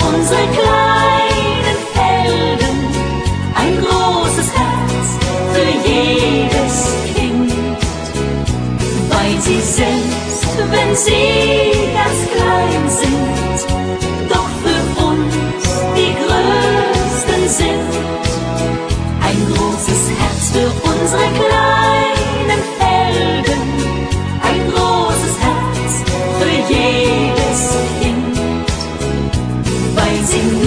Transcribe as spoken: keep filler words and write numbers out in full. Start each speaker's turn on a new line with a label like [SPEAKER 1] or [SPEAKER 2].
[SPEAKER 1] unsere kleinen Helden, ein großes Herz für jedes Kind, weil sie selbst, wenn sie ganz klein sind, doch für uns die Größten sind. Ein großes Herz für unsere kleinen Helden, ein großes Herz für jedes Kind, weil sie